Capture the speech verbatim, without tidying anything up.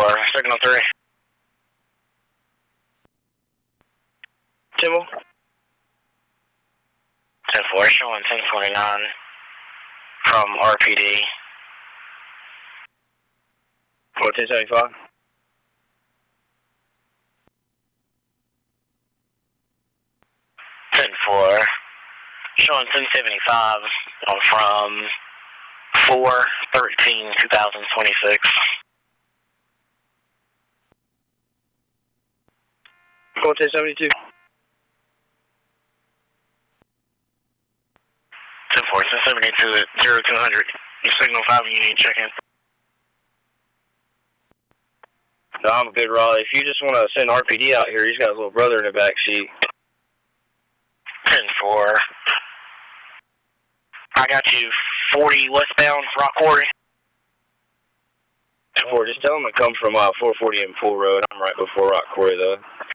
four, signal three. Symbol? ten four, showing ten twenty-nine from R P D. fourteen seventy-five. ten four, showing ten seventy-five from four thirteen twenty twenty-six. fourteen seventy-two. ten four, ten seventy-two at zero two hundred. Signal five, you need to check in. No, I'm good, Raleigh. If you just want to send R P D out here, he's got his little brother in the back seat. ten four. I got you forty westbound, Rock Quarry. ten four, just tell him to come from uh, four forty and Pool Road. I'm right before Rock Quarry, though.